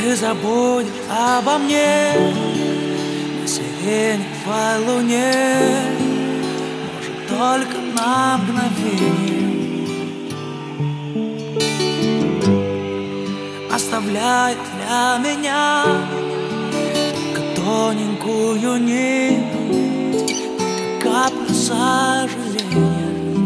Ты забудешь обо мне на сиреневой луне, может, только на мгновение, оставляя для меня только тоненькую нить, каплю сожаления.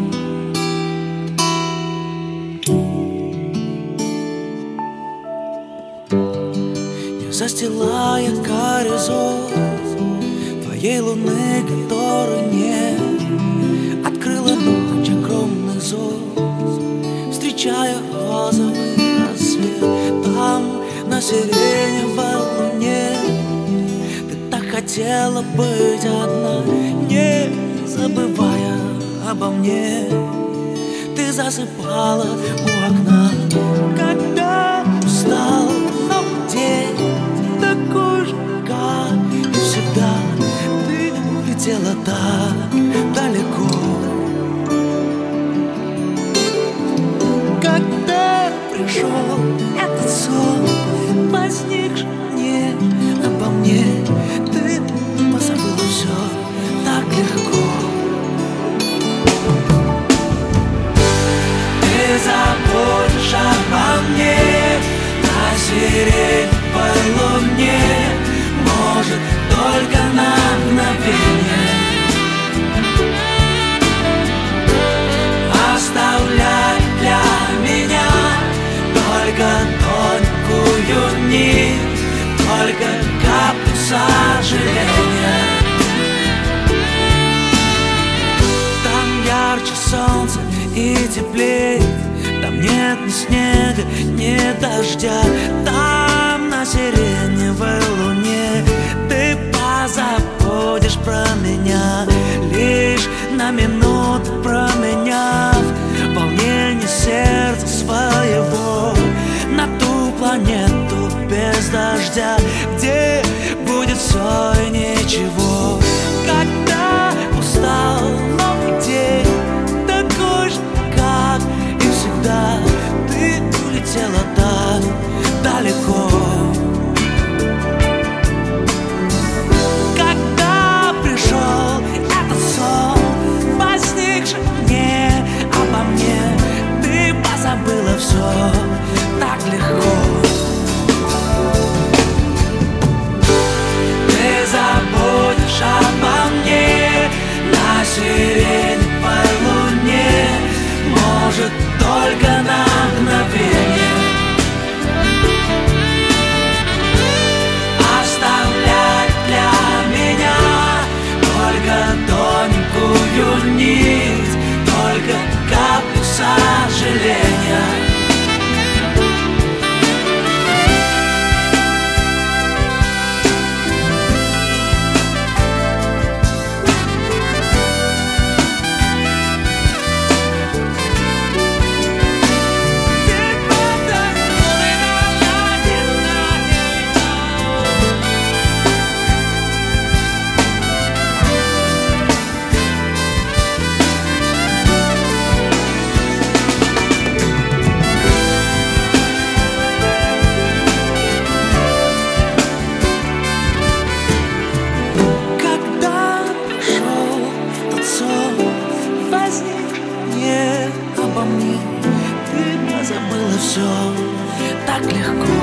Застилая горизонт твоей луны, которой нет, открыла ночь огромных зон, встречая розовый рассвет. Там, на сиреневой луне, ты так хотела быть одна, не забывая обо мне. Ты засыпала у окна, когда устал новый день, такой же, как и всегда. Ты улетела так далеко. Когда пришел этот сон, возникший не обо мне, ты позабыла все так легко. Ты забудешь обо мне на сиреневой луне, может, только на мгновение, оставляй для меня только тонкую нить, только каплю сожаления. Там ярче солнце и теплее, там нет ни снега, ни дождя. Там на сиреневой луне ты позабудешь про меня, лишь на минуту променяв волнение сердца своего на ту планету без дождя, где будет все и ничего. Когда устал новый день, такой же, как и всегда, ты улетела так далеко. Когда пришел этот сон, возникший не обо мне, ты позабыла все так легко. Ты забудешь обо мне на сиреневой луне, может, только на мгновение, оставлять для меня только тоненькую нить, только каплю сожаления. Обо мне ты позабыла все так легко.